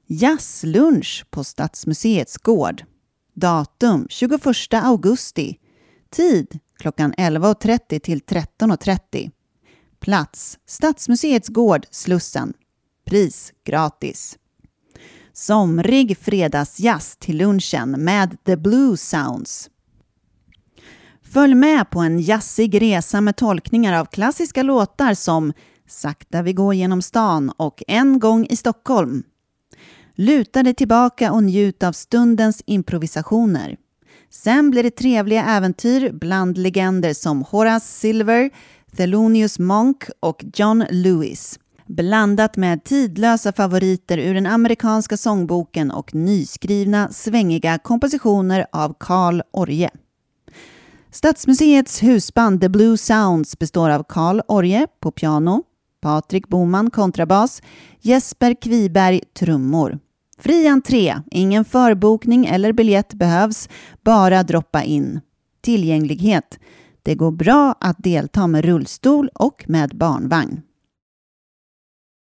Jazzlunch på Stadsmuseets gård. Datum 21 augusti. Tid klockan 11.30 till 13.30. Plats Stadsmuseets gård, Slussen. Pris gratis. Somrig fredagsjazz till lunchen med The Blue Sounds. Följ med på en jazzig resa med tolkningar av klassiska låtar som Sakta vi går genom stan och En gång i Stockholm. Luta dig tillbaka och njut av stundens improvisationer. Sen blir det trevliga äventyr bland legender som Horace Silver, Thelonious Monk och John Lewis. Blandat med tidlösa favoriter ur den amerikanska sångboken och nyskrivna svängiga kompositioner av Carl Orje. Stadsmuseets husband The Blue Sounds består av Carl Orje på piano, Patrik Boman kontrabas, Jesper Kviberg trummor. Fri entré, ingen förbokning eller biljett behövs, bara droppa in. Tillgänglighet. Det går bra att delta med rullstol och med barnvagn.